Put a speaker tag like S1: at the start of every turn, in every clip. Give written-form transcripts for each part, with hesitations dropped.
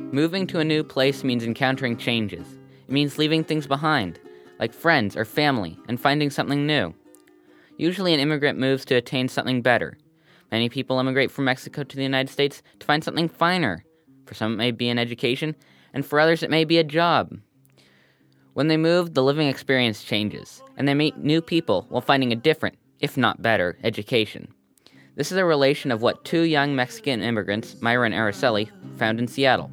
S1: Moving to a new place means encountering changes. It means leaving things behind, like friends or family, and finding something new. Usually an immigrant moves to attain something better. Many people immigrate from Mexico to the United States to find something finer. For some it may be an education, and for others it may be a job. When they move, the living experience changes, and they meet new people while finding a different, if not better, education. This is a relation of what two young Mexican immigrants, Myra and Araceli, found in Seattle.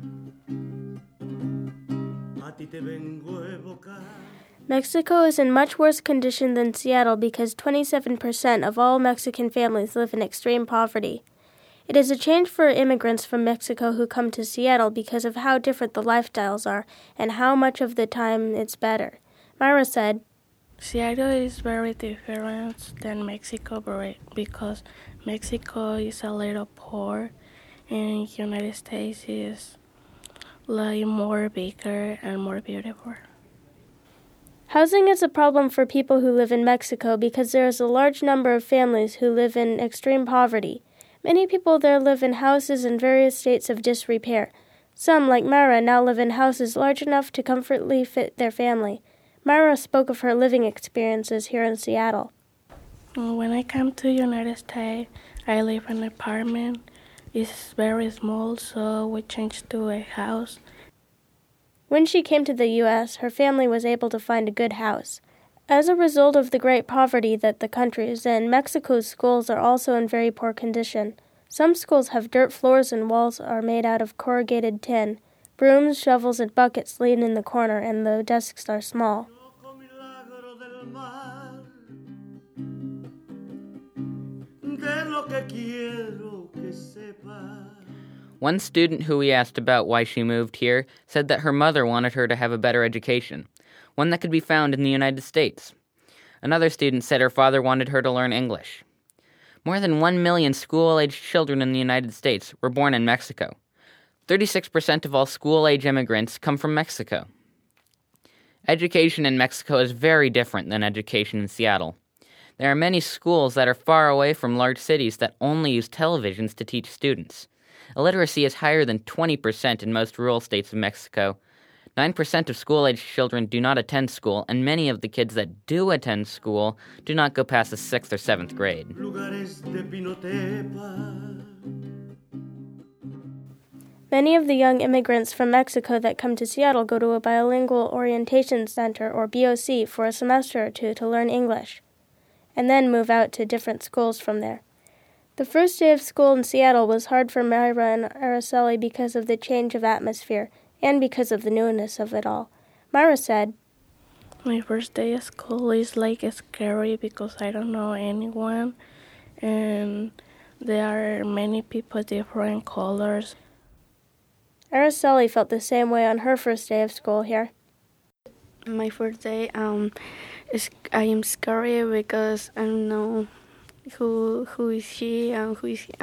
S2: Mexico is in much worse condition than Seattle because 27% of all Mexican families live in extreme poverty. It is a change for immigrants from Mexico who come to Seattle because of how different the lifestyles are and how much of the time it's better. Myra said,
S3: Seattle is very different than Mexico because Mexico is a little poor and the United States is like more bigger and more beautiful.
S2: Housing is a problem for people who live in Mexico because there is a large number of families who live in extreme poverty. Many people there live in houses in various states of disrepair. Some, like Myra, now live in houses large enough to comfortably fit their family. Myra spoke of her living experiences here in Seattle.
S3: When I come to the United States, I live in an apartment. It's very small, so we changed to a house.
S2: When she came to the U.S., her family was able to find a good house. As a result of the great poverty that the country is in, Mexico's schools are also in very poor condition. Some schools have dirt floors and walls are made out of corrugated tin. Brooms, shovels, and buckets lean in the corner, and the desks are small.
S1: One student who we asked about why she moved here said that her mother wanted her to have a better education, one that could be found in the United States. Another student said her father wanted her to learn English. More than 1 million school-aged children in the United States were born in Mexico. 36% of all school-age immigrants come from Mexico. Education in Mexico is very different than education in Seattle. There are many schools that are far away from large cities that only use televisions to teach students. Illiteracy is higher than 20% in most rural states of Mexico. 9% of school-aged children do not attend school, and many of the kids that do attend school do not go past the 6th or 7th grade.
S2: Many of the young immigrants from Mexico that come to Seattle go to a bilingual orientation center, or BOC, for a semester or two to learn English, and then move out to different schools from there. The first day of school in Seattle was hard for Myra and Araceli because of the change of atmosphere and because of the newness of it all. Myra said,
S3: My first day of school is like scary because I don't know anyone and there are many people different colors.
S2: Araceli felt the same way on her first day of school here.
S4: My first day, I am scary because I don't know who is she and who is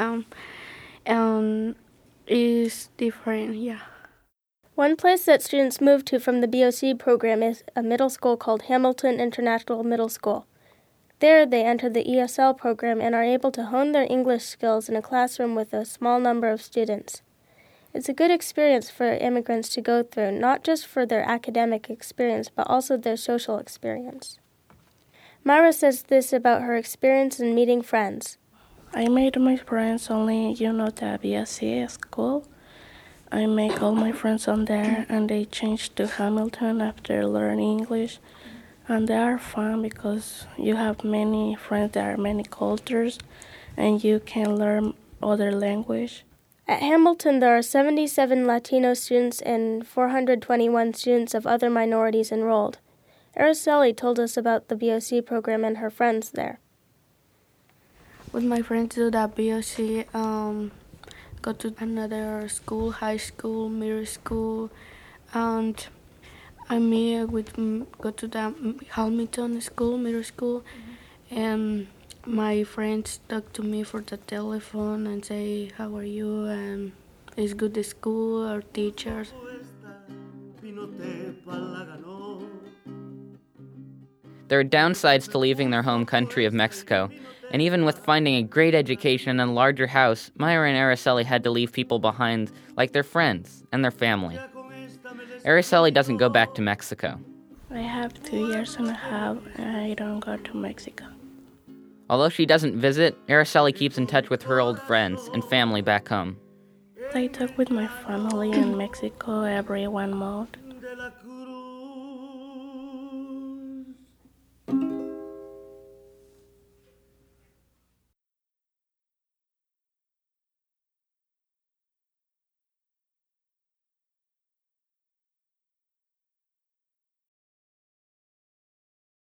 S4: is different, yeah.
S2: One place that students move to from the BOC program is a middle school called Hamilton International Middle School. There they enter the ESL program and are able to hone their English skills in a classroom with a small number of students. It's a good experience for immigrants to go through, not just for their academic experience, but also their social experience. Myra says this about her experience in meeting friends.
S3: I made my friends only, the BSc school. I make all my friends on there, and they changed to Hamilton after learning English. And they are fun because you have many friends, there are many cultures, and you can learn other language.
S2: At Hamilton, there are 77 Latino students and 421 students of other minorities enrolled. Araceli told us about the BOC program and her friends there.
S4: With my friends to the BOC, go to another school, high school, middle school, and I go to the Hamilton school, middle school, and my friends talk to me for the telephone and say, how are you, and is good the school or teachers.
S1: There are downsides to leaving their home country of Mexico, and even with finding a great education and a larger house, Myra and Araceli had to leave people behind, like their friends and their family. Araceli doesn't go back to Mexico.
S3: I have 2 years and a half, and I don't go to Mexico.
S1: Although she doesn't visit, Araceli keeps in touch with her old friends and family back home.
S3: I talk with my family in Mexico every 1 month.